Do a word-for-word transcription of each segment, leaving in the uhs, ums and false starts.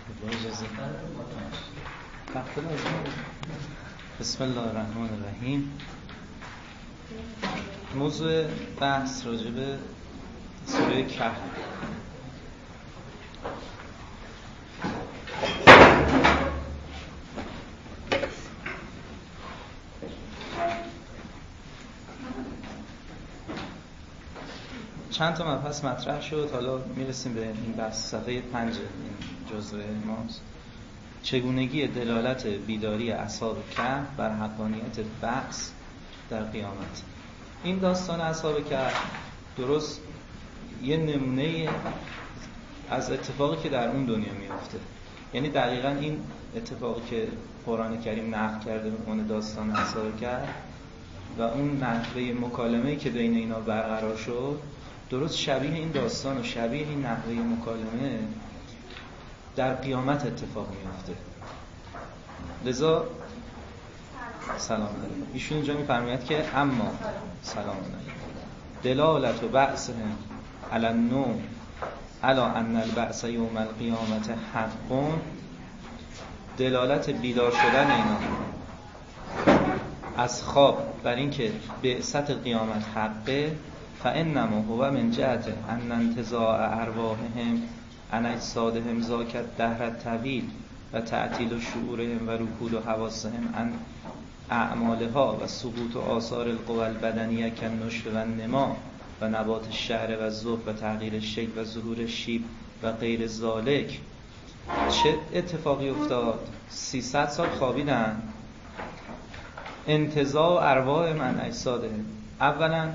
بسم الله الرحمن الرحیم. موضوع بحث راجع به سوره کهف. چند تا مبحث مطرح شد، حالا میرسیم به این بحث. صفحه پنج این جزء ماست. چگونگی دلالت بیداری اصحاب کهف بر حقانیت بعث در قیامت. این داستان اصحاب کهف درست یه نمونه از اتفاقی که در اون دنیا میفته. یعنی دقیقاً این اتفاقی که قرآن کریم نقل کرده به عنوان داستان اصحاب کهف و اون نحوه مکالمه‌ای که بین اینا برقرار شد، درست شبیه این داستان و شبیه این نحوه مکالمه در قیامت اتفاق میفته. لذا سلام علیکم. ایشون اینجا میفرماید که اما سلام علیکم دلالت و بعثهم علی النوم علی ان البعث یوم القیامت حق، دلالت بیدار شدن اینا از خواب بر این که بعثت قیامت حقه، فانما هو من جهت ان انتزاع ارواحهم عن اجسادهم ذاک الدهر الطویل و تعطیل شعورهم و رکود حواسهم عن اعمالها و سقوط آثار القوى البدنیه کالنشو و النما و نبات الشعر و الذوب و تغییر شکل و ظهور شیب و غیر ذالک. چه اتفاقی افتاد؟ سیصد سال خوابیدن. انتزاع ارواح من اجسادهم، اولا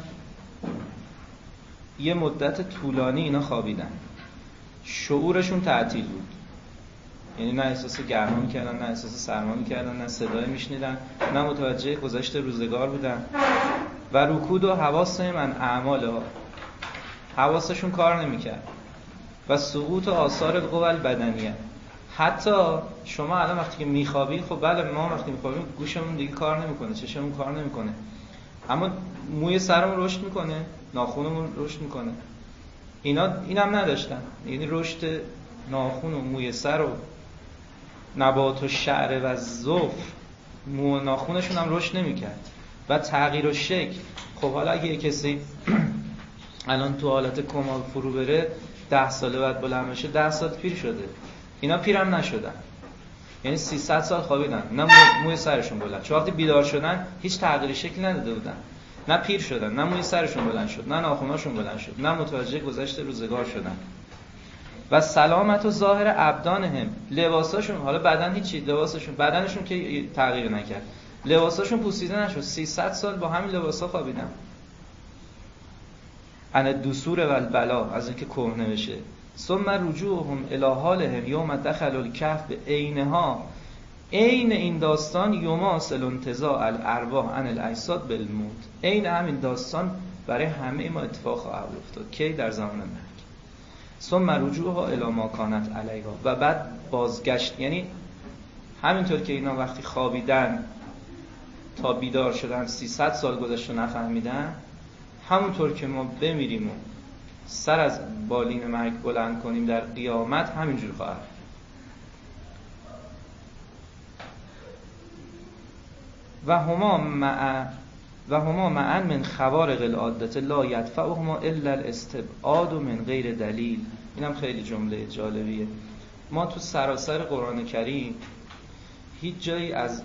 یه مدت طولانی اینا خوابیدن، شعورشون تعطیل بود، یعنی نه احساس گرما می‌کردن، نه احساس سرما می‌کردن، نه صدای میشنیدن، نه متوجه گذشت روزگار بودن. و رکود و حواس من اعمالها، حواسشون کار نمی‌کرد. و سقوط و آثار القوى البدنیه، حتی شما الان وقتی که میخوابید، خب بله ما وقتی میخوابیم گوشمون دیگه کار نمیکنه، چشممون کار نمیکنه، اما موی سرمون رشد میکنه، ناخونمون رشد میکنه. اینا اینم نداشتن، یعنی رشد ناخون و موی سر و نبات و شعر و ظفر، مو و ناخونشون هم رشد نمیکرد و تغییر و شکل. خب حالا اگه کسی الان تو حالت کما فرو بره، ده ساله بعد بلند بشه، ده سال پیر شده. اینا پیرم نشدن، یعنی سیصد سال خوابیدن، نه موی سرشون بلند شد. وقتی بیدار شدن هیچ تغییر شکلی نداده بودن، نه پیر شدن، نه موی سرشون بلند شد، نه ناخناشون بلند شد، نه متوجه گذشت روزگار شدن. و سلامت و ظاهر ابدانهم، لباساشون، حالا بدن هیچی، لباساشون، بدنشون که تغییر نکرد، لباساشون پوسیده نشد. سیصد سال با همین لباسا خوابیدن. ان الدثور و البلا، از اینکه کهنه بشه. ثم رجوعهم الی حالهم یوم دخلوا الکهف بعینها، عین این داستان یماثل انتزاع الارواح عن الاجساد بالموت، عین همین داستان برای همه ما اتفاق خواهد افتاد. کی؟ در زمان مرگ. ثم رجوعها الی ما کانت علیها، و بعد بازگشت، یعنی همینطور که اینا وقتی خوابیدن تا بیدار شدن سیصد سال گذشت و نفهمیدن، همونطور که ما بمیریم و سر از بالین مرگ بلند کنیم در قیامت، همینجور خواهد. و هما مع و هما معا من خوارق العاده لا یدفعهما الا الاستبعاد من غیر دلیل. اینم خیلی جمله جالبیه. ما تو سراسر قرآن کریم هیچ جایی از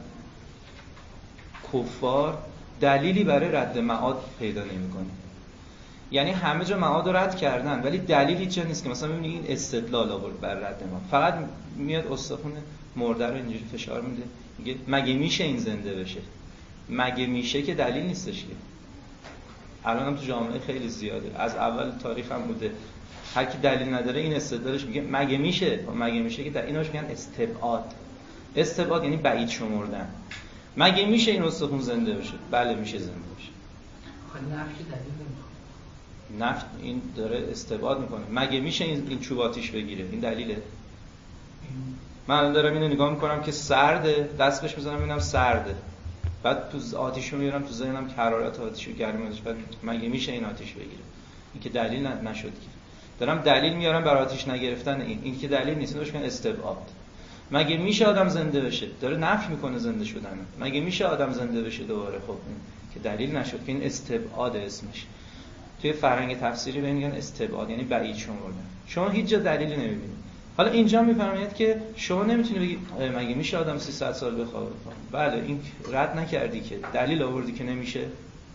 کفار دلیلی برای رد معاد پیدا نمی‌کنیم. یعنی همه جا معاد رو رد کردن، ولی دلیل هیچ جا نیست که مثلا ببینید این استدلال آورد بر رد معاد. فقط میاد استخون مرده رو اینجوری فشار میده، میگه مگه میشه این زنده بشه؟ مگه میشه که دلیل نیستش که. الان هم تو جامعه خیلی زیاده، از اول تاریخ هم بوده. هر کی دلیل نداره این استدلالش میگه مگه میشه، مگه میشه که در ایناش میگن استبعاد. استبعاد یعنی بعید شمردن. مگه میشه این استخون زنده بشه؟ بله میشه زنده بشه. خیلی نفی دلیل نمیخواد. نفت این داره استبعاد میکنه. مگه میشه این این چوب آتیش بگیره؟ این دلیله. من دارم اینو نگاه میکنم که سرده، دست بهش میزنم میبینم سرده، بعد تو آتیشو میارم تو ذهنم که حرارت آتیشو گرمش، بعد مگه میشه این آتیش بگیره؟ این که دلیل نشد که. دارم دلیل میارم برای آتش نگرفتن این این که دلیل نیست، اینو بهش میگن استبعاد. مگه میشه آدم زنده بشه؟ داره نفی میکنه زنده شدن. مگه میشه آدم زنده بشه دوباره؟ خب این که دلیل نشد که این استبعاد اسمش. توی فرهنگ تفسیری به این میگن استبعاد، یعنی بعید شمردن. شما هیچ جا دلیلی نمیبینید. حالا اینجا میفرمایید که شما نمیتونی بگی مگه میشه آدم سیصد سال بخوابه. بله این رد نکردی که دلیل آوردی که نمیشه.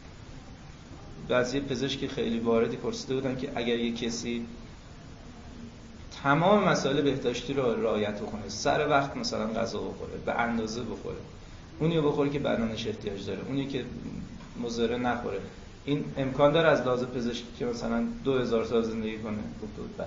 بعضی پزشکی خیلی واردی پرسیده بودن که اگر یک کسی تمام مسائل بهداشتی رو رعایت کنه، سر وقت مثلا غذا بخوره، به اندازه بخوره، اونی رو بخوره که بدنش احتیاج داره، اونی که مضر نخوره، این امکان داره از لحاظ پزشکی که مثلا دو هزار سال زندگی کنه؟ گفته بود بله.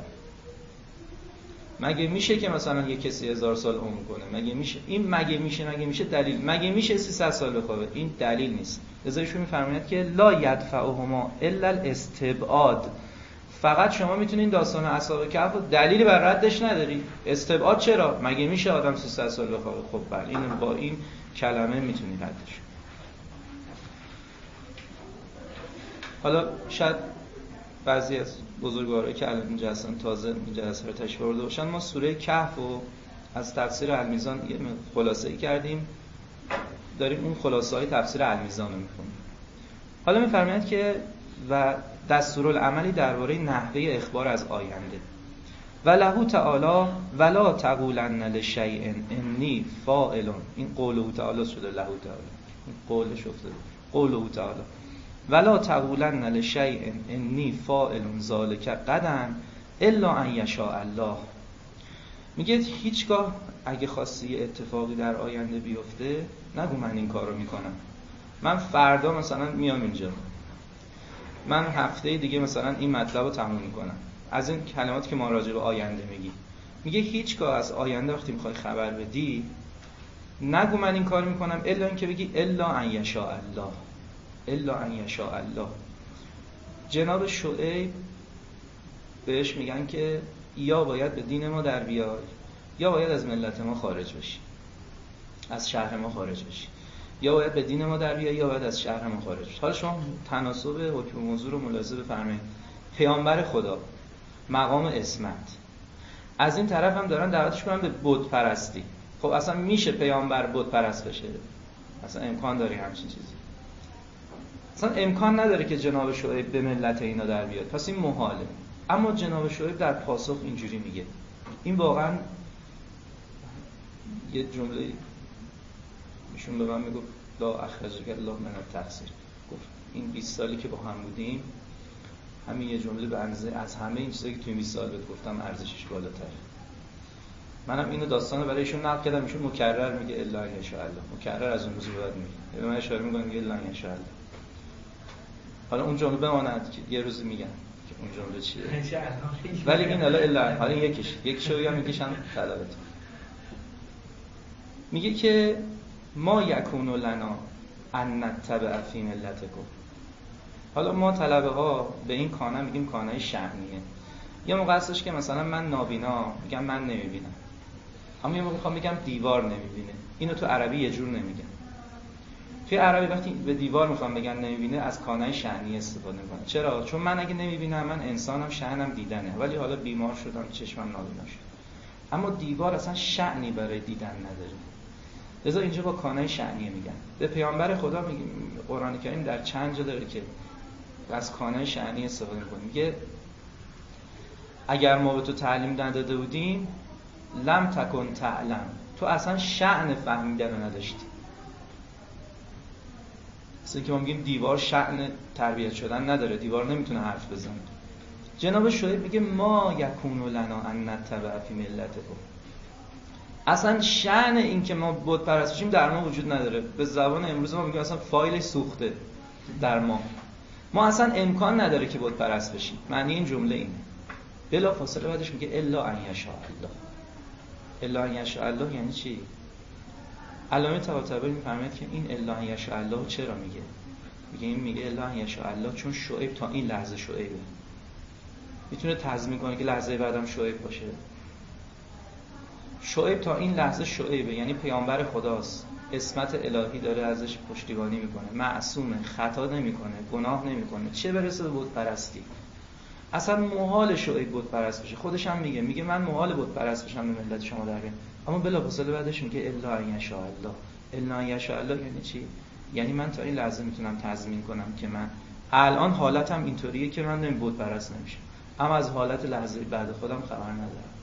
مگه میشه که مثلا یک کسی هزار سال عمر کنه؟ مگه میشه؟ این مگه میشه مگه میشه دلیل. مگه میشه سیصد سال بخوابه؟ این دلیل نیست. لذا ایشون میفرمایند که لا یدفعهما الا الاستبعاد. فقط شما میتونین داستان اصحاب کهف دلیلی بر ردش نداری. استبعاد چرا؟ مگه میشه آدم سیصد سال بخوابه؟ خب بله این با این کلمه میتونی ردش. حالا شاید بعضی از بزرگوارایی که الان اینجا هستن تازه این جلسه رو تشریف آورده باشن، ما سوره کهف رو از تفسیر المیزان یه خلاصه‌ای کردیم، داریم اون خلاصه‌های تفسیر المیزان رو می‌خونیم. حالا می‌فرمایند که و دستورالعملی درباره نحوه اخبار از آینده. و له تعالی ولا تقولن لشیء انی فاعل. این قوله تعالی شده له تعالی. این قولش افتاده. قوله تعالی ولا تقولن لشیء انی فاعل ذلک غدا الا ان یشاء الله. میگه هیچگاه اگه خواستی اتفاقی در آینده بیفته نگو من این کارو میکنم، من فردا مثلا میام اینجا، من هفته دیگه مثلا این مطلب رو تموم میکنم. از این کلمات که ما راجع به آینده میگی، میگه هیچگاه از آینده وقتی میخوای خبر بدی نگو من این کار میکنم الا اینکه بگی الا ان یشاء الله، الا ان یشاء الله. جناب شعیب بهش میگن که یا باید به دین ما در بیای یا باید از ملت ما خارج بشی، از شهر ما خارج بشی، یا باید به دین ما در بیای یا باید از شهر ما خارج بشی. حالا شما تناسب حکم موضوع رو ملاحظه بفرمایید. پیامبر خدا، مقام عصمت، از این طرف هم دارن دعوتش کنن به بت پرستی. خب اصلا میشه پیامبر بت پرست بشه؟ اصلا امکان داره همچین چیزی؟ اصلا امکان نداره که جناب شعیب به ملت اینا در بیاد، پس این محاله. اما جناب شعیب در پاسخ اینجوری میگه، این واقعا یه جمله ایشون به من میگفت لا اخرجک الله من التقصیر. گفت این بیست سالی که با هم بودیم همین یه جمله به اندازه از همه این چیزایی که توی بیست سال بهت گفتم ارزشش بالاتره. منم اینو داستانو برای ایشون نقل کردم، ایشون مکرر میگه الا ان شاء الله، مکرر از اون روز بعد میگه، به من اشاره میکنه میگه الا ان شاء الله. حالا اون جمله بماند که یه روز میگن که اون جمله چیه، ولی این حالا الا حالا یکیش یکیشو بگم میکشن طلبت. میگه که ما یکون لنا ان نتبع فی ملتکم. حالا ما طلبه ها به این کانه میگیم کانه شأنیه. یه موقع هستش که مثلا من نابینا میگم من نمیبینم، اما یه موقع میخوام بگم دیوار نمیبینه. اینو تو عربی یه جور نمیگن. توی عربی وقتی به دیوار میخوام بگن نمیبینه از کانه شأنی استفاده میکنن. چرا؟ چون من اگه نمیبینم، من انسانم، شأنم دیدنه، ولی حالا بیمار شدم چشمم نابینا شد. اما دیوار اصلا شأنی برای دیدن نداره. لذا اینجا با کانه شأنی میگن. به پیامبر خدا میگه، قرآن کریم در چند جا داره که از کانه شأنی استفاده میکنه. میگه اگر ما به تو تعلیم نداده بودیم لم تکن تعلم، تو اصلا شأن فهمیدن رو نداشتی. اصلا که ما میگیم دیوار شأن تربیت شدن نداره، دیوار نمیتونه حرف بزنه. جناب شعیب میگه ما یکون لنا ان نتبع فی ملتکم. اصلا شأن این که ما بت پرست بشیم در ما وجود نداره. به زبان امروز ما میگیم اصلا فایلش سوخته در ما. ما اصلا امکان نداره که بت پرست بشیم. معنی این جمله اینه. بلا فاصله بعدش میگه الا ان یشاء الله. الا ان یشاء الله یعنی چی؟ علامه طباطبایی میفرماید که این الا ان یشاء الله چرا میگه؟ میگه این میگه الا ان یشاء الله چون شعیب تا این لحظه شعیبه. میتونه تضمین کنه که لحظه بعدم شعیب باشه. شعیب تا این لحظه شعیبه، یعنی پیامبر خداست، عصمت الهی داره ازش پشتیبانی میکنه، معصومه، خطا نمیکنه، گناه نمیکنه، چه برسه به بت پرستی. اصلا محال شعیب بت پرست بشه. خودش هم میگه میگه من محال بت پرست بشم به ملت شما در بیام. اما بلافاصله بعدش میگه الا ان یشاء الله. الا ان یشاء الله یعنی چی؟ یعنی من تا این لحظه میتونم تضمین کنم که من الان حالتم اینطوریه که من نمی بت پرست نمیشم، اما از حالت لحظه بعد خودم خبر ندارم.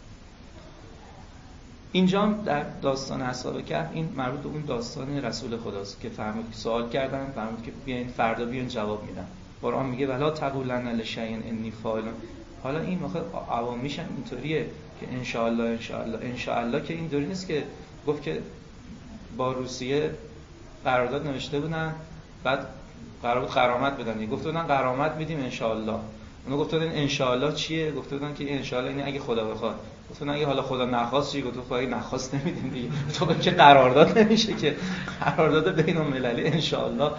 اینجا در داستان اصحاب کهف این مربوط به اون داستان رسول خداست که فرمود که سوال کردن، فرمود که بیاین فردا بیاین جواب میدن. قرآن میگه ولا تقولن لشیء انی فاعل. حالا این واقعا عوامیش هم اینطوریه که ان شاء الله ان شاء الله ان شاء الله که اینطوری نیست که گفت که با روسیه قرارداد نوشته بودن بعد قرار بود غرامت بدن، گفت بودن غرامت میدیم ان شاء الله. اونو گفت بودن ان شاء الله چیه؟ گفت بودن که ان شاء الله یعنی اگه خدا بخواد. گفت بودن اگه حالا خدا نخواست چی؟ گفت تو اگه نخواست نمیدیم دیگه. تو که قرارداد نمیشه که قرارداد بین المللی ان شاء الله.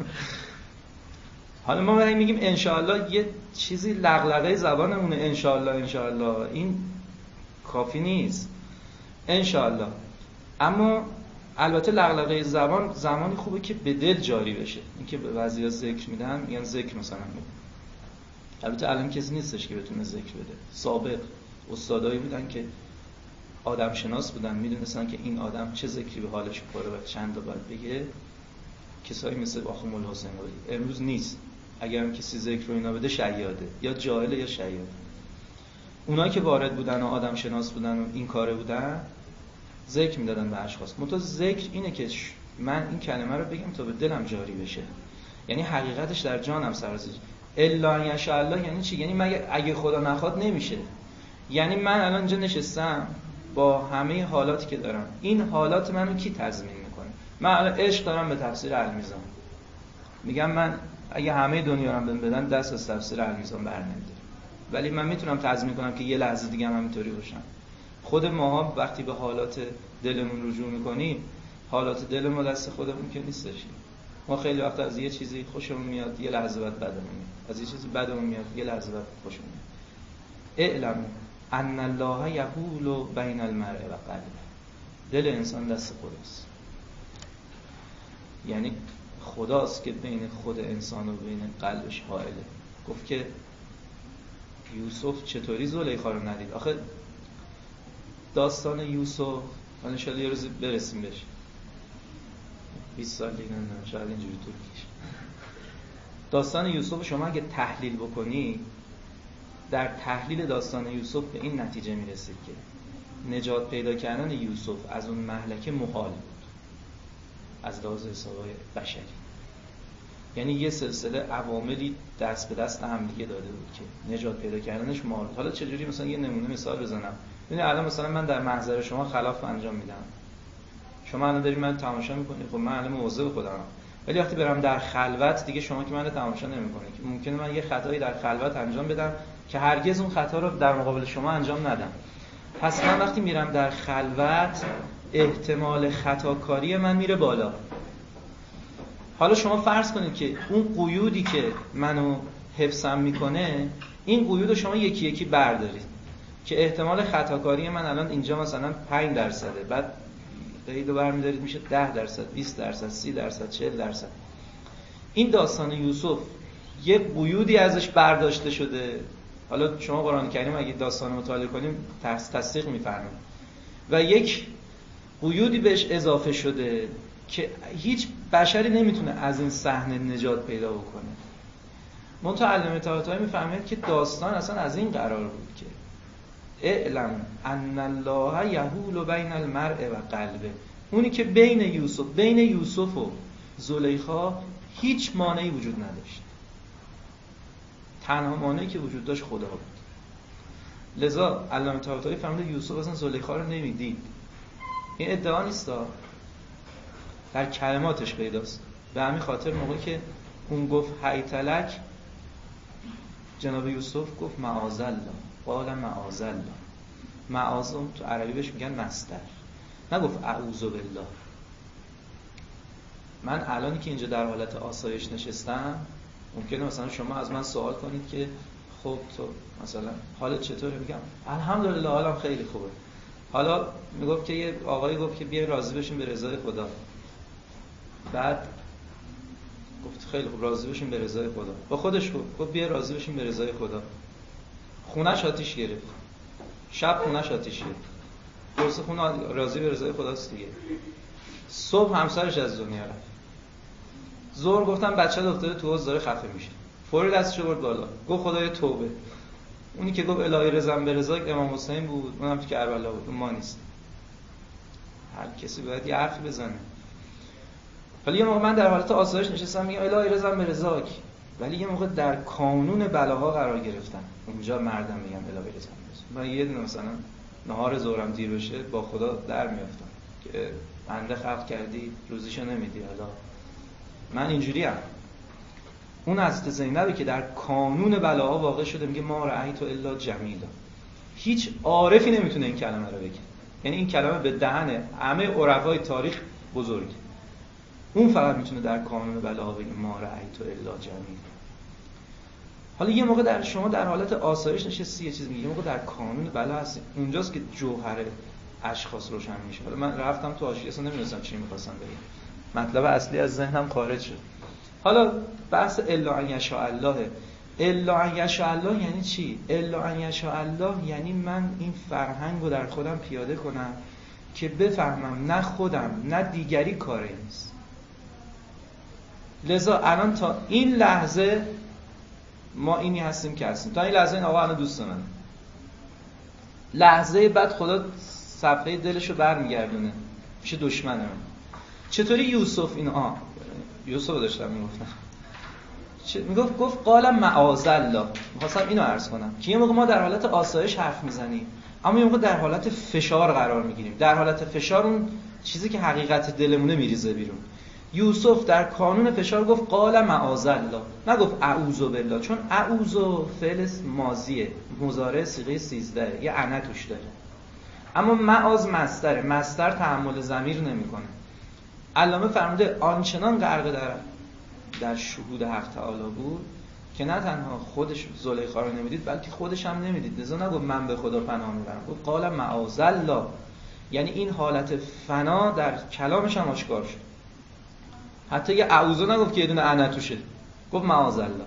حالا ما وقتی میگیم ان شاء الله یه چیزی لغلغه زبانمونه ان شاء الله ان شاء الله، این کافی نیست ان شاء الله. اما البته لغلغه زبان زمانی خوبه که به دل جاری بشه. اینکه به بعضیا ذکر میدن میگن ذکر مثلا میگن. البته الان کسی نیستش که بتونه ذکر بده. سابق استادایی بودن که آدم شناس بودن، میدونستن که این آدم چه ذکری به حالش میخوره و چند تا باید بگه. کسایی مثل آخوند الحسین قلی امروز نیست. اگر هم کسی ذکر رو اینا بده شیاده، یا جاهله یا شیاده. اونایی که وارد بودن و آدم شناس بودن و این کاره بودن ذکر میدادن به اشخاص. منتها ذکر اینه که من این کلمه رو بگم تا به دلم جاری بشه، یعنی حقیقتش در جانم سرازی. الا ان یشاء الله یعنی چی؟ یعنی مگه اگه خدا نخواد نمیشه. یعنی من الان اینجا نشستم با همه حالاتی که دارم، این حالات منو کی تضمین میکنه؟ من الان عشق دارم به تفسیر المیزان، میگم من اگه همه دنیا رو بهم بدن دست از تفسیر المیزان برنمی‌دارم، ولی من میتونم تضمین کنم که یه لحظه دیگه هم همینطوری باشم. خود ماها وقتی به حالات دلمون رجوع میکنیم، حالات دل ما دست خودمون که نیستش. ما خیلی وقت از یه چیزی خوشمون میاد یه لحظه بعد بدمون میاد، از یه چیزی بدمون میاد یه لحظه بعد خوشمون میاد. اعلم ان الله یحول بین المرء و قلبه. دل انسان دست خداست، یعنی خداست که بین خود انسان و بین قلبش حائله. گفت که یوسف چطوری زلیخا رو ندید. آخه داستان یوسف حالا ان شاءالله یه روز برسیم بهش، بیست سال دیگه نه شاید اینجوری طول بکشه. داستان یوسف شما اگه تحلیل بکنی، در تحلیل داستان یوسف به این نتیجه میرسید که نجات پیدا کردن یوسف از اون مهلکه محال بود از لحاظ حسابای بشری. یعنی یه سلسله عواملی دست به دست هم دیگه داده بود که نجات پیدا کردنش محال. حالا چجوری؟ مثلا یه نمونه مثال بزنم. ببین الان مثلا من در محضر شما خلاف انجام میدم، شما الان دارید من تماشا میکنید، خب من الان مواظب خودم، ولی وقتی برم در خلوت دیگه شما که منو تماشا نمیکنید، که ممکنه من یه خطایی در خلوت انجام بدم که هرگز اون خطا رو در مقابل شما انجام ندم. پس من وقتی میرم در خلوت احتمال خطاکاری من میره بالا. حالا شما فرض کنید که اون قیودی که منو حفظم میکنه، این قیود رو شما یکی یکی بردارید که احتمال خطاکاری من الان اینجا مثلا پنج درصده، بعد قیدو برمی‌دارید میشه ده درصد، بیست درصد، سی درصد، چهل درصد. این داستان یوسف یه قیودی ازش برداشته شده. حالا شما قرآن کریم اگه داستان مطالعه کنیم تصدیق می‌فرمایید. و یک قیودی بهش اضافه شده که هیچ بشری نمیتونه از این صحنه نجات پیدا بکنه. منتها علامه طحاطایی میفهمید که داستان اصلا از این قرار بود که اعلم ان الله یحول بین المرء و قلبه. اونی که بین یوسف بین یوسف و زلیخا هیچ مانعی وجود نداشت، تنها مانعی که وجود داشت خدا بود. لذا علامه طحاطایی فهمید یوسف اصلا زلیخا رو نمیدید. این ادعا نیست، در کلماتش پیداست. به همین خاطر موقعی که اون گفت حیتلک، جناب یوسف گفت معاذ الله، قال معاذ الله. معاذ تو عربی بهش میگن مصدر، نگفت اعوذ بالله. من الانی که اینجا در حالت آسایش نشستم، ممکنه مثلا شما از من سوال کنید که خب تو مثلا حالت چطوره؟ میگم الحمدلله حالم خیلی خوبه. حالا میگفت که یه آقایی گفت که بیا راضی بشین به رضای خدا. بعد گفت خیلی خوب راضی بشین به رضای خدا. با خودش گفت بیا راضی بشین به رضای خدا. خونش آتیش گرفت، شب خونش آتیش گرفت، درست خونه راضی به رضای خداست دیگه. صبح همسرش از دنیا رفت. ظهر گفتم بچه دختره تو حوض داره خفه میشه، فوری دستشو برد بالا گفت خدای توبه. اونی که گفت الهی رضا به رضا امام حسین بود، اونم تو کربلا بود، اون ما نیست. هر کسی باید یه حرفی بزنه. ولی یه موقع من در حالت آسایش نشستم میگم الهی رضا به رضاک، ولی یه موقع در کانون بلاها قرار گرفتم، اونجا مردم میگم الهی رضا به رضا. من یه دونه مثلا نهار ظهرم دیر بشه با خدا در میافتم که بنده خلق کردی روزیشو نمیدی، حالا من اینجوریم. اون حضرت زینبی که در کانون بلاها واقع شده میگه ما رأیت الا جمیلا. هیچ عارفی نمیتونه این کلمه رو بگه، یعنی این کلمه به دهن همه عرفای تاریخ بزرگ، اون فقط میتونه در کانون بلاها بگه ما رأیت الا جمیلا. حالا یه موقع در شما در حالت آسایش نشستی یه چیز میگی، یه موقع در کانون بلا هستی، اونجاست که جوهر اشخاص روشن میشه. حالا من رفتم تو حاشیه اصلا نمیدونستم چی می‌خواستم بگم، مطلب اصلی از ذهنم خارج شد. حالا بحث الا ان یشاء الله. الا ان یشاء الله یعنی چی؟ الا ان یشاء الله یعنی من این فرهنگ رو در خودم پیاده کنم که بفهمم نه خودم نه دیگری کاری نیست. لذا الان تا این لحظه ما اینی هستیم که هستیم، تا این لحظه این آقا الان دوست من، لحظه بعد خدا صفحه دلشو برمیگردونه میشه دشمن من. چطوری یوسف این آ یوسف داشتم میگفتم میگفت گفت قال معاذ الله. می‌خواستم اینو عرض کنم که یه موقع ما در حالت آسایش حرف میزنیم، اما یه موقع در حالت فشار قرار میگیریم. در حالت فشار اون چیزی که حقیقت دلمونه میریزه بیرون. یوسف در کانون فشار گفت قال معاذ الله، نگفت اعوذ بالله، چون اعوذ فعل ماضیه، مضارع صیغه سیزده، یه انا توش داره. اما معاذ مصدره، مصدر تحمل ضمیر نمیکنه. علامه فرموده آنچنان غرق در در شهود حق تعالی بود که نه تنها خودش زلیخا رو نمیدید بلکه خودش هم نمیدید. لذا نگفت من به خدا پناه میبرم، گفت قال معاذ الله، یعنی این حالت فنا در کلامش هم آشکار شد. حتی یه اعوذ نگفت که یه دونه انا توشه، گفت معاذ الله.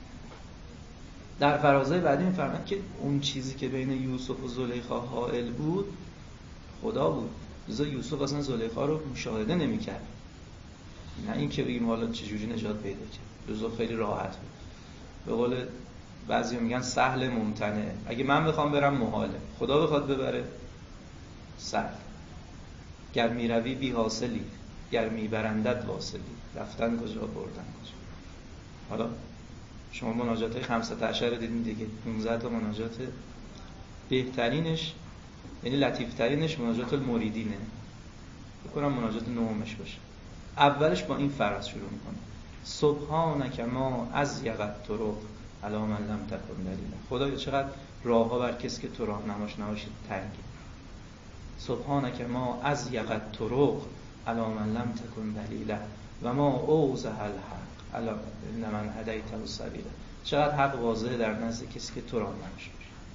در فرازهای بعدی میفرماد که اون چیزی که بین یوسف و زلیخا حائل بود خدا بود. لذا یوسف اصلا زلیخا رو مشاهده نمی‌کرد، نه این که بگیم حالا چجوری نجات پیدا کرد. لذا خیلی راحت بود. به قول بعضی میگن سهل ممتنع، اگه من بخوام برم محاله، خدا بخواد ببره سهل. گر میروی بی حاصلی، گر میبرندت واصلی، رفتن کجا بردن کجا. حالا شما مناجات خمسة عشر دیدین دیگه، پانزده تا مناجات، بهترینش یعنی لطیفترینش مناجات المریدینه، بکنم مناجات نهمش باشه. اولش با این فراز شروع میکنه سبحانک ما از یقت طرق علی من لم تکن دلیلا. خدایا چقدر راه ها بر کسی که تو راه نماش نباشید تنگه. سبحانک ما از یقت طرق علی من لم تکن دلیلا و ما اوضح الحق علی من هدیته السبیل. چقدر حق واضحه در نزد کسی که تو راه نماش.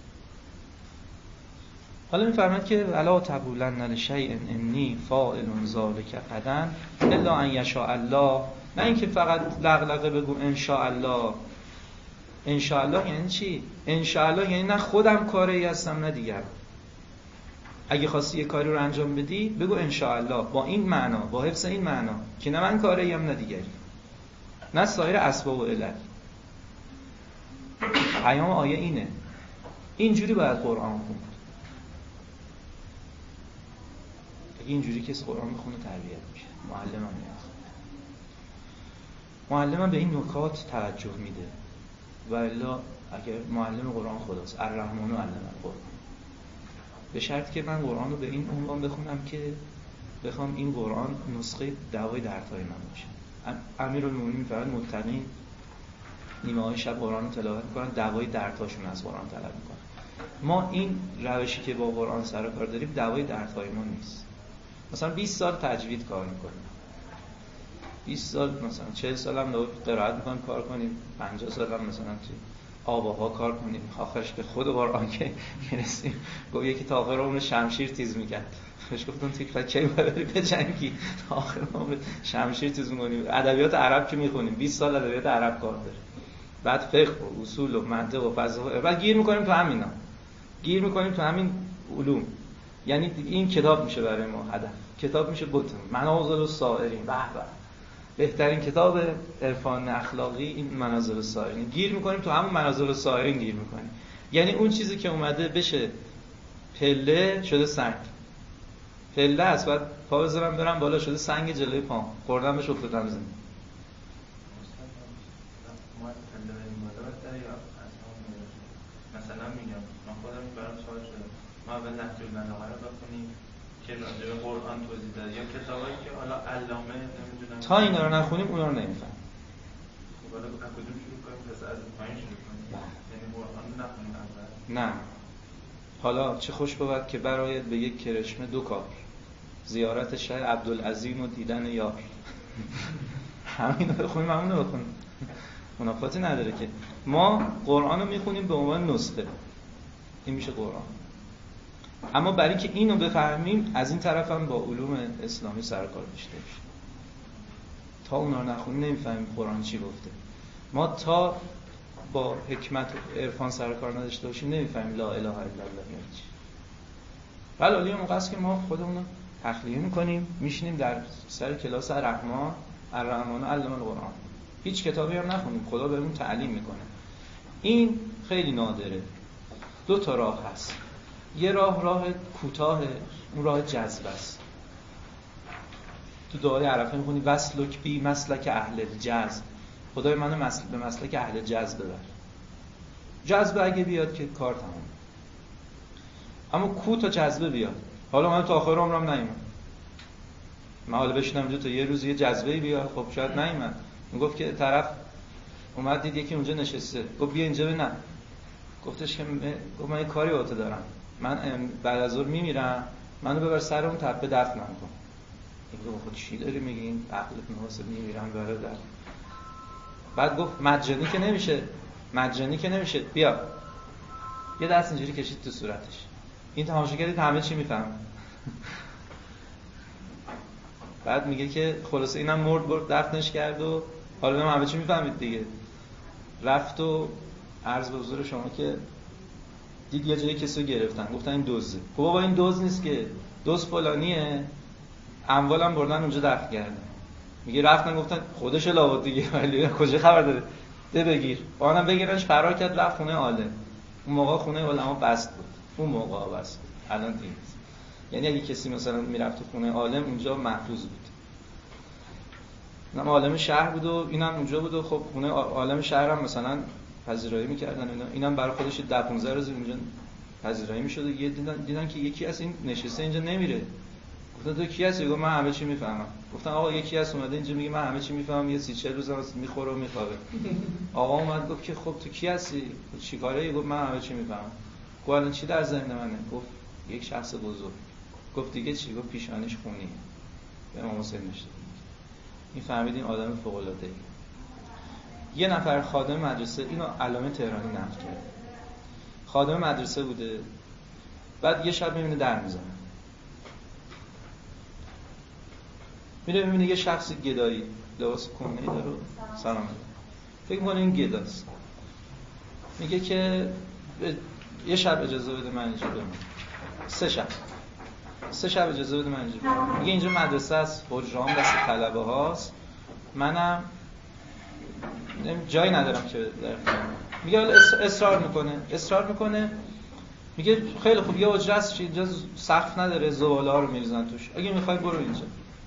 حالا می‌فرماید که الا تقولن لشیء انی فاعل ذلک غدا الا ان یشاء الله. نه اینکه فقط لغلقه بگو ان شاء الله. ان شاء الله یعنی چی؟ ان شاء الله یعنی نه خودم کاری هستم نه دیگر. اگه خواستی یه کاری رو انجام بدی بگو ان شاء الله، با این معنا، با حفظ این معنا که نه من کاری ام نه دیگری، نه سایر اسباب و علل. پیام آیه اینه. اینجوری باید قرآن خوند. اینجوری که قرآن بخونه تربیت میشه. معلم هم میخونه. معلم هم به این نکات توجه میده. و الا اگر معلم قرآن خداست، الرحمن علم القرآن، به شرط که من قرآن رو به این عنوان بخونم که بخوام این قرآن نسخه دوای دردهای من باشه. امیرالمومنین میفرماید متقین نیمه های شب قرآن رو تلاوت میکنن، دوای دردهاشون از قرآن طلب میکنن. ما این روشی که با قرآن سر و کار داریم دوای دردهای ما نیست. مثلا بیست سال تجوید کار میکنیم، بیست سال مثلا چهل سال هم قرائت میکنیم کار کنیم، پنجاه سال هم مثلا توی آواها کار کنیم، آخرش به خود قرآن که میرسیم گفت یکی تا آخر اون شمشیر تیز میکرد، بهش گفتم تیک کی ببری به جنگی، آخر اون شمشیر تیز میکنیم. ادبیات عرب که میخونیم بیست سال ادبیات عرب کار داریم، بعد فقه و اصول و منطق و فلسفه، بعد گیر میکنیم تو همینا، گیر میکنیم تو همین علوم. یعنی این کتاب میشه برای ما هدف، کتاب میشه بطن منازل السائرین. به به بهترین کتاب عرفان اخلاقی این منازل السائرین. گیر میکنیم تو همون منازل السائرین گیر میکنیم. یعنی اون چیزی که اومده بشه پله شده سنگ، پله است بعد پا بذارم برم بالا شده سنگ جلوی پام، خوردم بهش افتادم زمین. مثلا میگم من خودم برام سوال شده، ما اول نهج البلاغه رو بخونیم که راجع به قرآن توضیح داده، یا کتابایی که حالا علامه نمیدونم تا اینا رو نخونیم اونا رو نمیفهم. خب حالا از کدوم شروع کنیم؟ پس از پایین شروع کنیم. یعنی قرآن رو نخونیم اول؟ نه. حالا چه خوش بود که برایت به یک کرشمه دو کار، زیارت شه عبدالعظیم و دیدن یار. همین رو بخونیم همون رو بخونیم، منافاتی نداره که. ما قرآن رو میخونیم به عنوان نسخه، این میشه قرآن. اما برای که اینو بفهمیم از این طرف هم با علوم اسلامی سر کار داشته باشیم. تا اونا رو نخونیم نمیفهمیم قرآن چی گفته. ما تا با حکمت و عرفان سر کار نداشته باشیم نمیفهمیم لا اله الا الله یعنی چی. ولی علی موقع است که ما خودمون رو تخلیه میکنیم، میشینیم در سر کلاس الرحمن الرحمن علم القرآن، هیچ کتابی هم نخونیم، خدا بهمون تعلیم میکنه. این خیلی نادره. دو تا راه هست. یه راه راه کوتاه، اون راه جذب است. تو دعای عرفه میخونی وسلک بی مسلک اهل الجذب، خدای منو مسل... به مسلک اهل جذب ببر. جذب اگه بیاد که کار تمام. اما کو تا جذبه بیاد. حالا من تا آخر عمرم نیومد، من حالا بشینم اونجا تا یه روز یه جذبه‌ای بیاد، خب شاید نیومد. میگفت که طرف اومد دید یکی اونجا نشسته، گفت بیا اینجا ببین. گفتش که گفت من یه کاری با تو دارم، من بعد از ظهر میمیرم، منو ببر سر اون تپه دفنم کن. میگه خود چی داری میگی؟ این عقلت مناسب میمیرم برادر. بعد گفت مجانی که نمیشه، مجانی که نمیشه، بیا. یه دست اینجوری کشید تو صورتش. این تماشاگری همه چی میفهمه. بعد میگه که خلاصه اینم مرد برد دفنش کرد و حالا همه چی میفهمید دیگه. رفت و عرض به حضور شما که دید یه جایی کسی رو گرفتن، گفتن این دزده. خب بابا این دزد نیست که، دزد فلانیه، اموالم بردن اونجا دفن کردن. میگه رفتن گفتن خودش لابد دیگه، ولی کجا خبر داره؟ ده بگیر. اونم بگیرنش فرار کرد رفت خونه عالم. اون موقع خونه علما بست بود. اون موقع بست. الان دیگه. یعنی اگه کسی مثلا میرفت تو خونه عالم اونجا محفوظ بود. اونم عالم شهر بود و اینم اونجا بود و خب خونه عالم شهر هم مثلا پذیرایی می‌کردن اینا. اینم برای خودش ده پانزده روز اونجا پذیرایی می‌شد و یه دیدن دیدن که یکی از این نشسته اینجا نمیره. گفتن تو کی هستی؟ گفت من همه چی میفهمم. گفتن آقا یکی از اومده اینجا میگه من همه چی میفهمم، یه سی چهل روزم میخوره و میخوابه. آقا اومد گفت که خب تو کی هستی؟ چیکاره؟ گفت من همه چی میفهمم. گفت الان چی در ذهن منه؟ گفت یک شخص بزرگ. گفت دیگه چی؟ گفت پیشانیش خونیه. به امام حسین نشد. این فهمیدین آدم فوق العاده ای. یه نفر خادم مدرسه، اینو علامه تهرانی نقل کرده، خادم مدرسه بوده، بعد یه شب میبینه در میزنه، میره میبینه یه شخص گدایی لباس کهنه‌ای داره، سلام علیکم، فکر میکنه این گداست. میگه که یه شب اجازه بده من اینجا بمونم. سه شب سه شب اجازه بده من اینجا بمونم. میگه اینجا مدرسه است، حجره‌ام دست طلبه هاست، منم جایی ندارم که در میگه اصرار میکنه اصرار میکنه میگه خیلی خوب یه حجره است اینجا سقف نداره، زباله ها رو میریزن توش، اگه میخوای برو اینجا.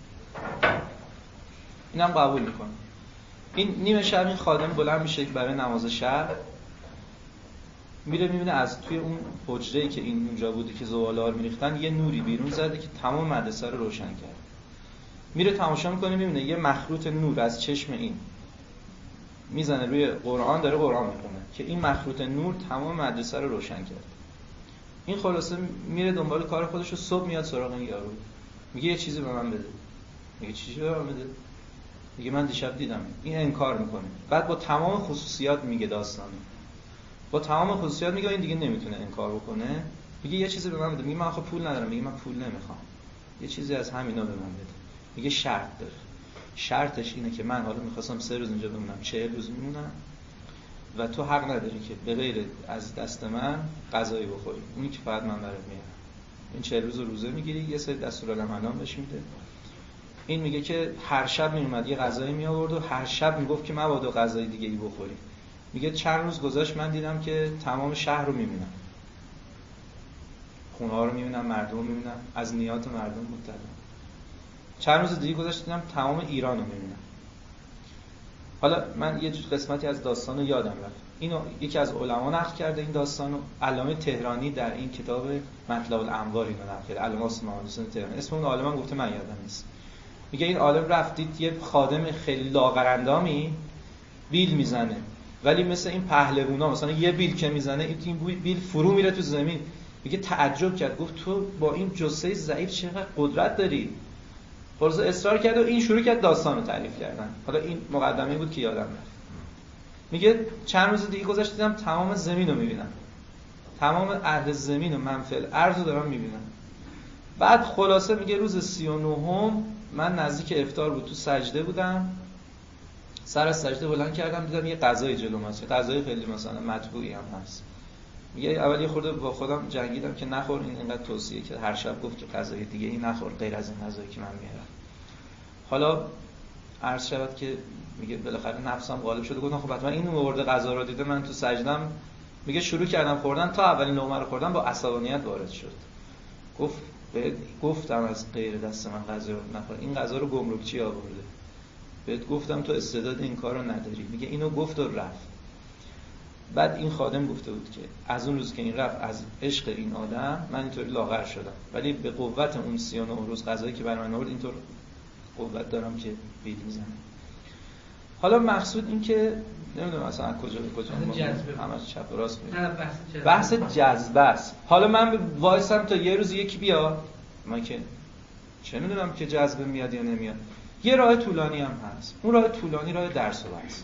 اینم قبول میکنه. این نیمه شب این خادم بلند میشه برای نماز شب، میره میبینه از توی اون حجره‌ای که این اونجا بوده که زباله ها رو میریختن یه نوری بیرون زده که تمام مدرسه رو روشن کرد. میره تماشا میکنه میبینه یه مخروط نور از چشم این میزنه روی قرآن، داره قرآن میخونه که این مخروط نور تمام مدرسه رو روشن کرد. این خلاصه میره دنبال کار خودش و صبح میاد سراغ این یارو، میگه یه چیزی به من بده. میگه چیزی به من بده؟ میگه من دیشب دیدم. این انکار میکنه. بعد با تمام خصوصیات میگه داستانو، با تمام خصوصیات میگه این دیگه نمیتونه انکار بکنه. میگه یه چیزی به من بده. میگه من آخه پول ندارم. میگه من پول نمیخوام، یه چیزی از همینا به من بده. میگه شرط داره. شرطش اینه که من حالا میخواستم سه روز اینجا بمونم، چهل روز میمونم، و تو حق نداری که به غیر از دست من غذایی بخوری، اونی که فقط من برات میارم. این چهل روز روزه میگیری، یه سری دستورالعملام بهش میده. این میگه که هر شب میومد یه غذایی می آورد و هر شب میگفت که مبادا غذای دیگه ای بخوری. میگه چند روز گذشت من دیدم که تمام شهر رو میبینم، خونه ها رو میبینم، مردم رو میبینم، از نیات مردم مطلع. چند روز دیگه گذشت دیدم تمام ایران رو میبینم. حالا من یه قسمتی از داستان رو یادم رفت. اینو یکی از علما نقل کرده این داستانو، علامه تهرانی در این کتاب مطلع الانوار اینو نقل کرده، علامه محمد حسین تهرانی. اسم اون عالم گفته من یادم نیست. میگه این عالم رفتید یه خادم خیلی لاغرندامی بیل میزنه، ولی مثل این پهلوونا مثلا یه بیل که میزنه این بیل فرو میره تو زمین. میگه تعجب کرد، گفت تو با این جثه ضعیف چقدر قدرت داری. خلاص اصرار کرد و این شروع کرد داستانو تعریف کردن. حالا این مقدمه بود که یادم رفت. میگه چند روز دیگه گذشت دیدم تمام زمین رو میبینم، تمام اهل زمین و منفعل ارض رو دارم میبینم. بعد خلاصه میگه روز سی و نهم من نزدیک افطار بود، تو سجده بودم، سر از سجده بلند کردم دیدم یه غذای جلوم هست، غذای خیلی مثلا مطبوعی هم هست. میگه اول یه خورده با خودم جنگیدم که نخور، این اینقدر توصیه که هر شب گفت که غذای دیگه ای نخور غیر از این غذایی که من میارم. حالا عرض شود که میگه بالاخره نفسم غالب شده، گفتم خب حتما اینو آورده غذا رو دیده من تو سجدم. میگه شروع کردم خوردن، تا اولین لقمه رو خوردم با عصبانیت وارد شد. گفت گفتم از غیر دست من غذا رو نخور، این غذا رو گمرکچی آورده، بهت گفتم تو استعداد این کارو نداری. میگه اینو گفت و رفت. بعد این خادم گفته بود که از اون روز که این رفت، از عشق این آدم من اینطوری لاغر شدم، ولی به قوت اون سی و نه روز غذایی که برام آورد اینطور قوت دارم که بیل میزنم. حالا مقصود این که نمیدونم اصلا از کجا به کجا همش چپ و راست میره، بحث جذبه است. حالا من وایسم تا یه روز یکی بیاد، من که چه میدونم که جذبه میاد یا نمیاد. یه راه طولانی هم هست، اون راه طولانی راه درس و بحث.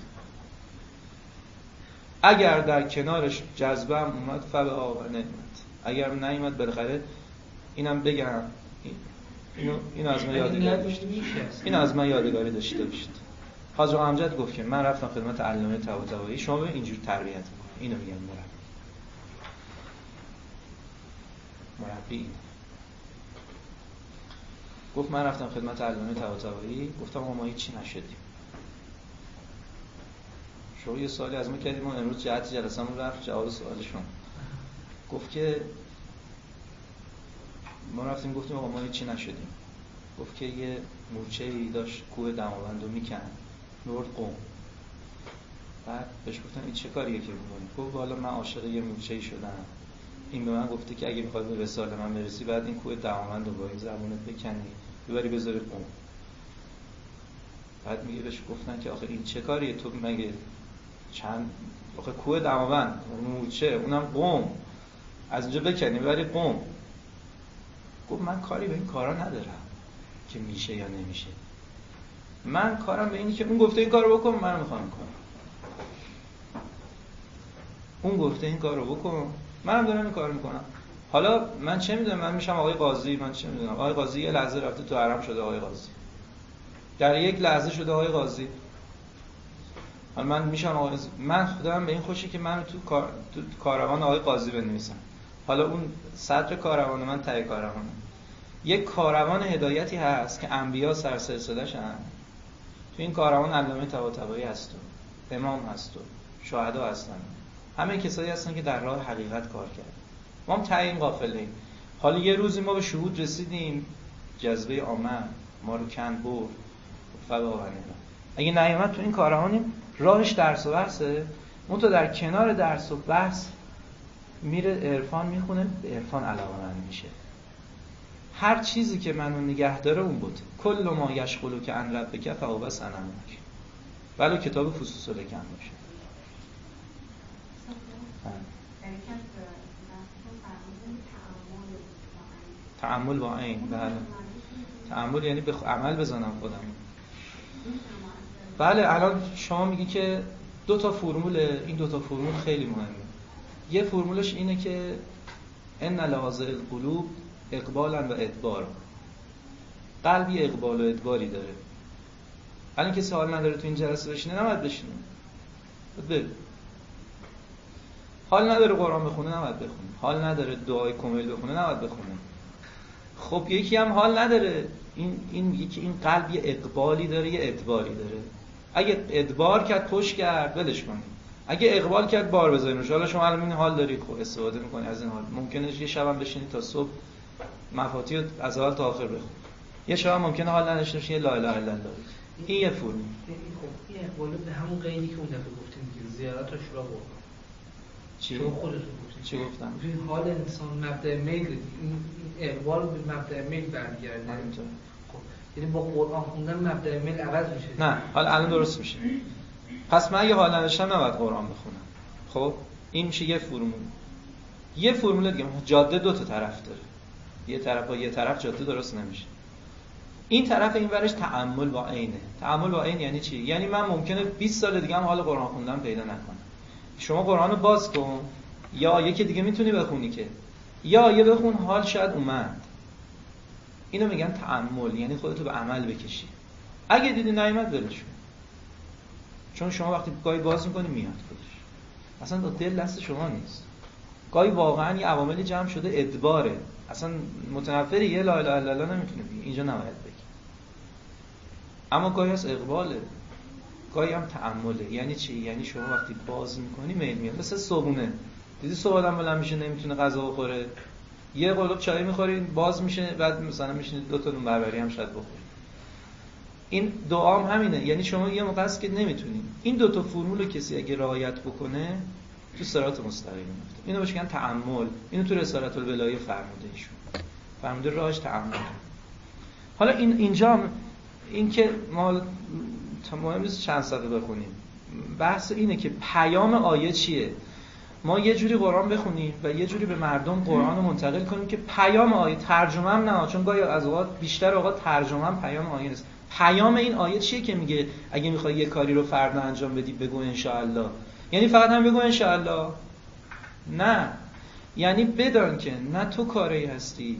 اگر در کنارش جذبه هم اومد فبها و نعمت، اگر نیومد بالاخره اینم بگم اینو اینو از من یادگاری داشته اینو از من یادگاری داشته باشید. حاج آقا امجد گفت که من رفتم خدمت علامه طباطبایی، شما به اینجور تربیت میکنید. اینو میگن مربی. مربی گفت من رفتم خدمت علامه طباطبایی، گفتم ما هیچی نشدیم. شما یه سوالی از ما کردیم، ما امروز جهت جلسمون رفت جواب سوالشون. گفت که ما رفتیم گفتیم آقا ما هیچی نشدیم. گفت که یه مورچه‌ای داشت کوه دماوندو میکن نورد قم. بعد بهش گفتم این چه کاریه که می‌کنی؟ گفت والا من عاشق یه مورچه‌ای شدم، این به من گفته که اگه می‌خوای به وصال من برسی بعد این کوه دماوندو با این زبونت بکنی ببری بذاری قم. بعد میگه بهش گفتن که آخه این چه کاریه، تو مگه چند آخه کوه دماوند مورچه اونم قم از اینجا بکنی ببری قم. گفت من کاری به این کارا ندارم که میشه یا نمیشه، من کارم به اینی که اون گفته این کارو بکن منم میخوام این کارو، اون گفته این کارو بکن منم دارم این کارو میکنم. حالا من چه میدونم، من میشم آقای قاضی، من چه میدونم آقای قاضی یه لحظه رفته تو حرم شده آقای قاضی، در یک لحظه شده آقای قاضی. حالا من میشم آقای، من خودم به این خوشی که من تو کار تو کاروان آقای قاضی بنویسم. حالا اون صدر کاروان من ته کاروانه. یک کاروان هدایتی هست که انبیا سر سلسله‌شن. تو این کاروان علامه طباطبایی هست و امام هست و شهدا هستن، همه کسایی هستن که در راه حقیقت کار کردن. ما هم ته این قافله ایم. حالا یه روزی ما به شهود رسیدیم، جذبه آمد ما رو کند برد فبها و نعمت. اگه نیامد تو این کاروانیم، راهش درس و بحثه، اون تو در کنار درس و بحث میره عرفان میخونه، به عرفان علاقه‌مند میشه. هر چیزی که منو نگه داره اون بود. کل ما یشغلو که ان ربک فهو بس انمک، ولو کتاب فصوص لکن باشه. تأمل با عین، بله. تأمل یعنی به عمل بزنم خودم. بله الان شما میگی که دو تا فرموله، این دو تا فرمول خیلی مهمه. یه فرمولش اینه که ان لهذه القلوب اقبالا و ادبار، قلبی اقبال و ادباری داره. الان کسی حال نداره تو این جلسه بشینه، نباید بشینه، بده حال نداره قرآن بخونه نباید بخونه، حال نداره دعای کمیل بخونه نباید بخونه. خب یکی هم حال نداره، این این یکی این قلب یه اقبالی داره یه ادباری داره. اگه ادبار کرد پشت کرد ولش کنید، اگه اقبال کرد بار بذارین. ان شاء الله شما الان این حال دارید خب استفاده میکنید از این حال. ممکنه یه شبم بشینید تا صبح مفاتیح از اول تا آخر بخونید، یه شب ممکنه حال نداشته باشید لا اله الا الله. این یه فرم. خب این اقبال به همون قیدی که اون دفعه گفتیم دیگه، زیارت و شورا بود. چی؟ تو خودتون گفتید. چی گفتم؟ این حال انسان مبدأ میل، این اقبال به مبدأ میل برمیگرده. همینطور. خب یعنی با قرآن خوندن مبدأ میل عوض میشه. نه، حالا الان درست میشه. پس من اگه حال نداشتم نباید قرآن بخونم. خب این میشه یه فرمول. یه فرمول دیگه، جاده دو تا طرف داره. یه طرف با یه طرف جاده درست نمیشه. این طرف این ورش تأمل با عینه. تأمل با عین یعنی چی؟ یعنی من ممکنه بیست سال دیگه هم حال قرآن خوندن پیدا نکنم. شما قرآن رو باز کن، یا آیه که دیگه میتونی بخونی که، یا آیه بخون حال شاید اومد. اینو میگن تأمل، یعنی خودتو به عمل بکشی. اگه دیدی نیامد ولش کن. چون شما وقتی گاهی باز میکنی میاد خودش. اصلا دل دست شما نیست. گاهی واقعا یه عواملی جمع شده ادباره. اصلا متنفری یه لا اله الا الله نمیتونه بگی، اینجا نباید بگی. اما گاهی از اقباله، گاهی هم تأمله. یعنی چی؟ یعنی شما وقتی باز میکنی میل میاد. مثل صبحونه، دیدی صبح آدم بلند میشه نمیتونه غذا بخوره، یه قلوب چای میخورین باز میشه، بعد مثلا میشینید دو تا نون بربری هم شاید بخورید. این دعام همینه، یعنی شما یه موقع است که نمیتونید. این دو تا فرمول رو کسی اگه رعایت بکنه تو صراط مستقیم میفته. اینو بهش میگن تأمل. اینو تو رسالت الولایه فرموده ایشون. فرموده راهش تأمل. حالا این اینجا این که ما مهم نیست چند صفحه بخونیم. بحث اینه که پیام آیه چیه؟ ما یه جوری قرآن بخونیم و یه جوری به مردم قرآن رو منتقل کنیم که پیام آیه، ترجمه هم نه، چون گاهی از اوقات بیشتر اوقات ترجمه هم پیام آیه نیست. پیام این آیه چیه که میگه اگه میخوای یه کاری رو فردا انجام بدی بگو ان شاء الله؟ یعنی فقط هم بگو ان شاء الله؟ نه، یعنی بدان که نه تو کاری هستی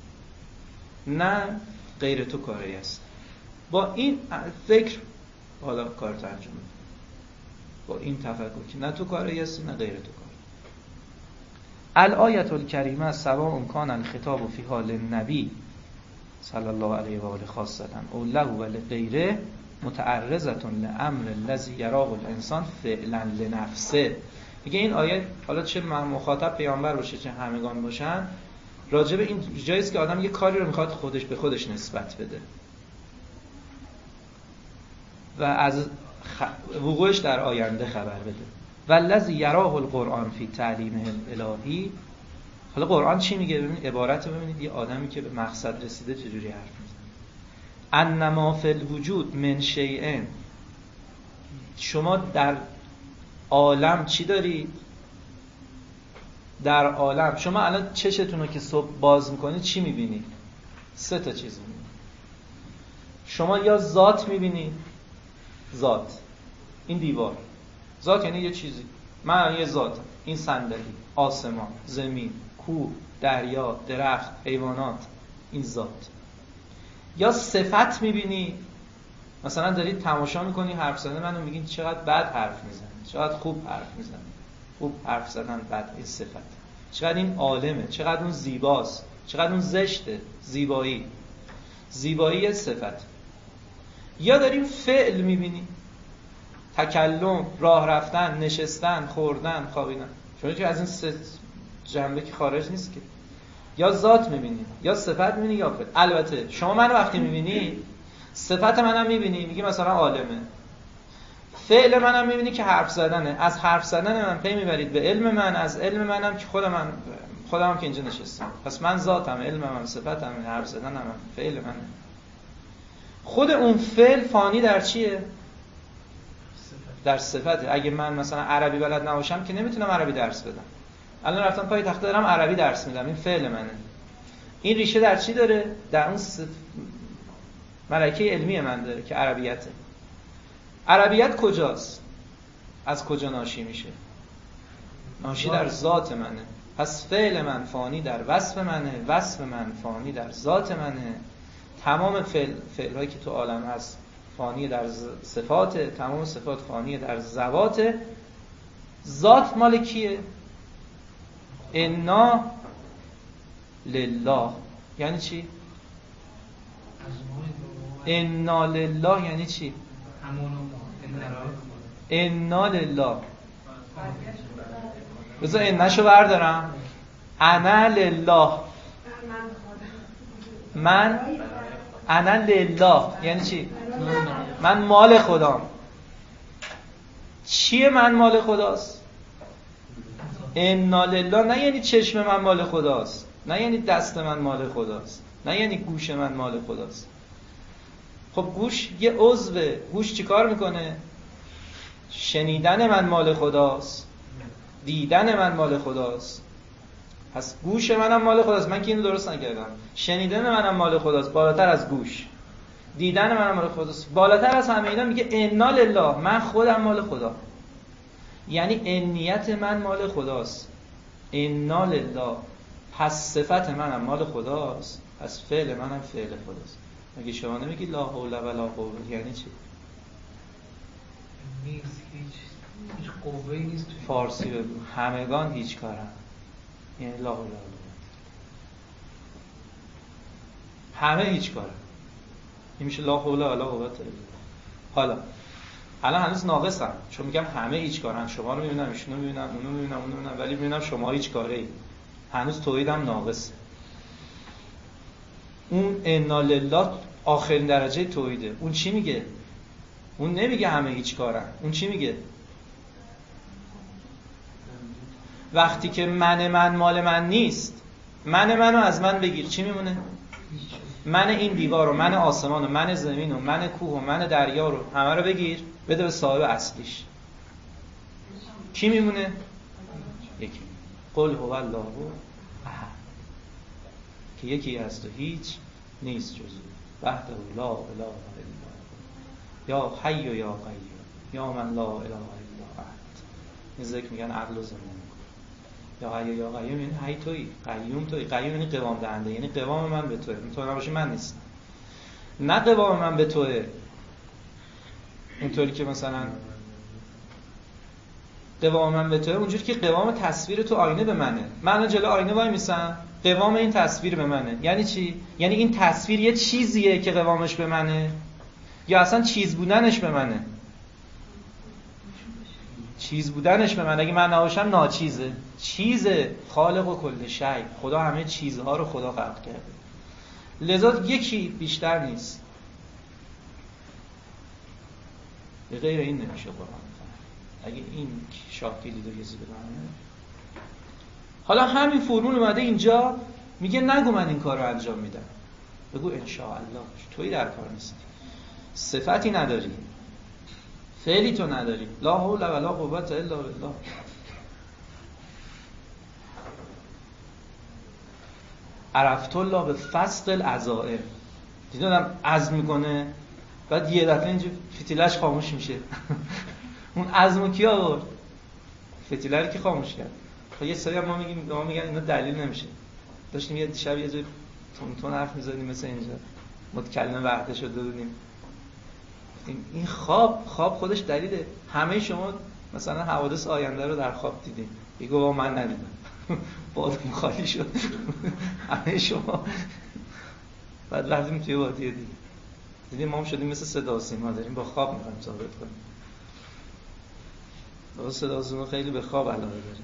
نه غیر تو کاری هست. با این فکر حالا کارت انجام بده، با این تفکر که نه تو کاری هستی نه غیر تو کاری. الآیة الکریمه سواء کان الخطاب فی حال النبی صلی الله علیه و آله خاصه او له و لغیره متعرضه لامر الذی یراه الانسان فعلا لنفسه. میگه این آیه حالا چه مخاطب پیامبر باشه چه همگان باشن، راجع به این جاییست که آدم یه کاری رو میخواد خودش به خودش نسبت بده و از خ... وقوعش در آینده خبر بده. والذی یراه القرآن فی تعلیمه الالهی. حالا قرآن چی میگه؟ ببینید عبارت رو ببینید، یه آدمی که به مقصد رسیده چجوری حرف میزنه. انما فی الوجود من شیء. شما در عالم چی دارید؟ در عالم شما الان چشتون رو که صبح باز میکنید چی میبینید؟ سه تا چیز میبینید. شما یا ذات میبینید، ذات، این دیوار، ذات یعنی یه چیزی، من یه ذاتم، این صندلی، آسمان، زمین، کوه، دریا، درخت، حیوانات، این ذات. یا صفت میبینی، مثلا دارید تماشا میکنی حرف زدن منو میگین چقدر بد حرف میزنه، چقدر خوب حرف میزنه، خوب حرف زدن بد، این صفت. چقدر این عالمه، چقدر اون زیباست، چقدر اون زشته، زیبایی، زیبایی صفت. یا داریم فعل میبینی، تکلم، راه رفتن، نشستن، خوردن، خوابیدن. شما که از این سه جنبه که خارج نیست که. یا ذات میبینی، یا صفت میبینی، یا فعل. البته شما منو وقتی میبینی صفت منم میبینی، میگی مثلا عالمه. فعل منم میبینی که حرف زدنه، از حرف زدن من پی میبرید به علم من، از علم منم که خودم من خودم هم که اینجا نشستم. پس من ذاتم، علمم، صفتم، حرف زدنم، فعل منه. خود اون فعل فانی در چیه؟ در صفته. اگه من مثلا عربی بلد نباشم که نمیتونم عربی درس بدم. الان رفتم پای تخته دارم عربی درس میدم، این فعل منه. این ریشه در چی داره؟ در اون صف... ملکه علمی من داره که عربیته. عربیت کجاست؟ از کجا ناشی میشه؟ ناشی در ذات منه. پس فعل من فانی در وصف منه، وصف من فانی در ذات منه. تمام فعل فعلایی که تو عالم هست فانی در صفات، تمام صفات فانی در ذوات. ذات مال کیه؟ انا لله یعنی چی؟ انا لله یعنی چی؟ انا لله. بذار انشو بردارم. انا لله، من انا لله یعنی چی؟ من مال خدام. چیه من مال خداست؟ انا لله نه یعنی چشم من مال خداست، نه یعنی دست من مال خداست، نه یعنی گوش من مال خداست. خب گوش یه عضوه. گوش چیکار میکنه؟ شنیدن من مال خداست، دیدن من مال خداست. پس گوش منم مال خداست. من که اینو درست نکردم. شنیدن منم مال خداست، بالاتر از گوش. دیدن منم مال خداست، بالاتر از همه اینا. میگه انا لله، من خودم مال خدا. یعنی انیت من مال خداست. انا لله، پس صفت منم مال خداست، پس فعل منم فعل خداست. مگه شما نمیگی لا حول ولا قوه یعنی چی؟ نیست، هیچ هیچ قوه‌ای نیست. فارسی بگو. همگان هیچ کارن، یعنی لا حول ولا قوه. همه هیچ کارن، این میشه لا حول ولا قوه. حالا الان هنوز ناقصم، چون میگم همه هیچ کارن. شما رو میبینم، ایشونو میبینم، اونو میبینم، اونو میبینم، ولی میبینم شما هیچ کاره ای. هنوز توحیدم ناقصه. اون انا لله آخرین درجه توحیده. اون چی میگه؟ اون نمیگه همه هیچ کارن. اون چی میگه؟ وقتی که من من مال من نیست، من منو از من بگیر، چی میمونه؟ من این دیوار و من آسمان و من زمین و من کوه و من دریا رو همه رو بگیر، بده به صاحب اصلیش. کی میمونه؟ یکی. قل هو الله احد، که یکی هست و هیچ نیست جز او، وحده لا اله الا هو، یا حی و یا قیوم، یا من لا اله الا احد. این ذکر میگن عقل و زمان. یا حی و یا قیوم یعنی حی تویی، قیوم تویی. قیوم یعنی قوام دهنده، یعنی قوام من به توئه. تو نباشی من نیستم. نه قوام من به توئه اینطوری که مثلا قوام من به توئه اونجوری که قوام تصویر تو آینه به منه. من جلو آینه وای میسم، قوام این تصویر به منه. یعنی چی؟ یعنی این تصویر یه چیزیه که قوامش به منه، یا اصلا چیز بودنش به منه؟ چیز بودنش به من. اگه من نباشم ناچیزه. چیزه. خالق و کل شی. خدا همه چیزها رو خدا خلق کرده، لذا یکی بیشتر نیست. به غیر این نمیشه قرآن. اگه این شاه کلید رو یزی ببرنه. حالا همین فرمول اومده اینجا میگه نگو من این کار رو انجام میدم، بگو انشاءالله. توی در کار نیستی، صفتی نداری، فعلی تو نداری. لا حول ولا قوة الا بالله. عرفت الله به فسق العزائم. دیدم عزم میکنه، بعد یه دفعه اینجا فتیلش خاموش میشه. اون عزمو کی آورد؟ فتیله رو کی خاموش کرد؟ خب یه سری ما میگیم، ما میگن اینا دلیل نمیشه. داشتیم یه دیشب یه جای تون تون حرف میزدیم مثل اینجا، متکلم وحده شده بودیم. این خواب خواب خودش دلیله. همه شما مثلا حوادث آینده رو در خواب دیدین، میگه با من ندیدم. بادم خالی شد. همه شما بعد رفتیم توی وادی دیگه، دیدیم ما هم شدیم مثل صدا و سیما، داریم با خواب میخوایم ثابت کنیم. با صدا و سیما خیلی به خواب علاقه داره،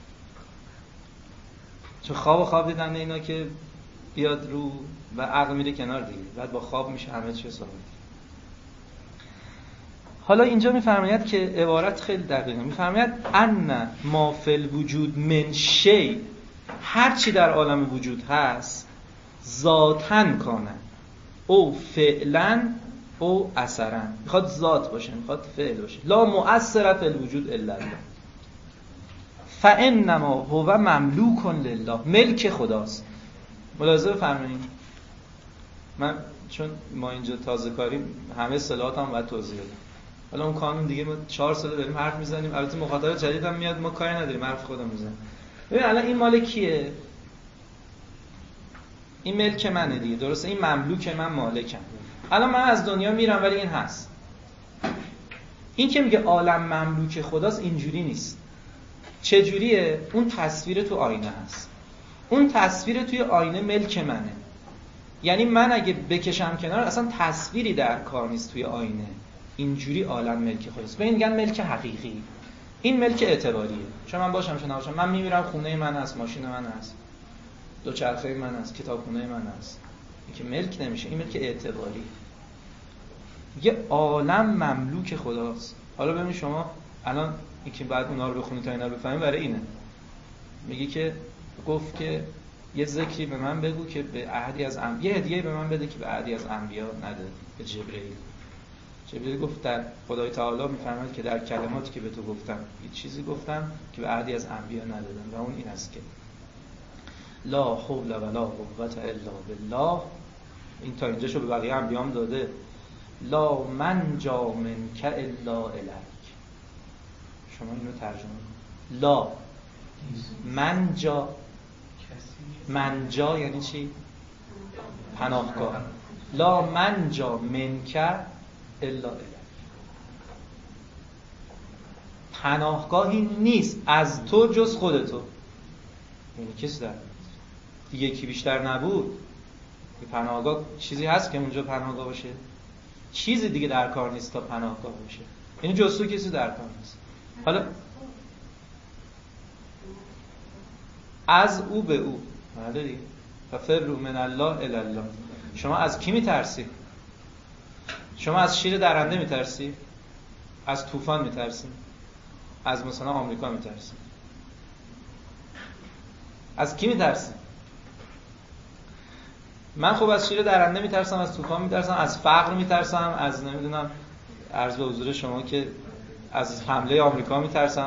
چون خواب و خواب دیدن اینا که بیاد رو و عقل میره کنار دیگه، بعد با خواب میشه همه چی ثابت. حالا اینجا میفرماید که عبارت خیلی دقیقه، میفرماید ان ما فی الوجود من شی، هر چی در عالم وجود هست، ذاتن کانه او فعلا او اثرا، میخواد ذات باشه، میخواد فعل باشه. لا مؤثر فی الوجود الا الله، فانما هو مملوک لله، ملک خداست. ملاحظه بفرمایید، من چون ما اینجا تازه کاریم همه اصطلاحات هم باید توضیح بدم. حالا اون قانون دیگه ما چهار ساله داریم حرف میزنیم، البته مخاطب جدید هم میاد، ما کاری نداریم، حرف خودم میزنیم. ببین الان این مال کیه؟ این ملک منه دیگه، درسته؟ این مملوک من، مالکم. الان من از دنیا میرم ولی این هست. این که میگه عالم مملوک خداست اینجوری نیست. چجوریه؟ اون تصویر تو آینه هست. اون تصویر توی آینه ملک منه. یعنی من اگه بکشم کنار اصلا تصویری در کار نیست توی آینه. اینجوری عالم ملک خودست. به این میگن ملک حقیقی. این ملک اعتباریه. چون من باشم چون نباشم، من میمیرم خونه من هست، ماشین من هست، دوچرخه من هست، کتابخونه من هست. این که ملک نمیشه، این ملک اعتباری. یه عالم مملوک خداست. حالا ببین شما الان اینکه بعد اونا رو بخونید تا اینا رو بفهمید برای اینه. میگه که گفت که یه ذکری به من بگو که به احدی از انبیا، یه هدیه‌ای به من بده که به احدی از انبیا نده، به جبرئیل. جبرئیل گفت در خدای تعالی میفرماید که در کلماتی که به تو گفتم یه چیزی گفتم که به احدی از انبیا ندادم و اون این است که لا حول ولا قوة الا بالله. این تا اینجاشو به بقیه انبیام داده. لا منجا منک الا الیک. شما اینو ترجمه کن. لا منجا، منجا یعنی چی؟ پناهگاه. لا منجا منک الا الیک. پناهگاهی نیست از تو جز خودتو. یعنی کسی در دیگه کی بیشتر نبود. پناهگاه چیزی هست که اونجا پناهگاه باشه؟ چیزی دیگه در کار نیست تا پناهگاه باشه. یعنی جز تو کسی در کار نیست. حالا از او به او، نداری؟ ففروا من الله الی الله. شما از کی میترسی؟ شما از شیر درنده میترسی؟ از طوفان میترسی؟ از مثلا آمریکا میترسی؟ از کی میترسی؟ من خب از شیر درنده میترسم، از طوفان میترسم، از فقر میترسم، از نمیدونم عرض به حضور شما که از حمله آمریکا میترسم.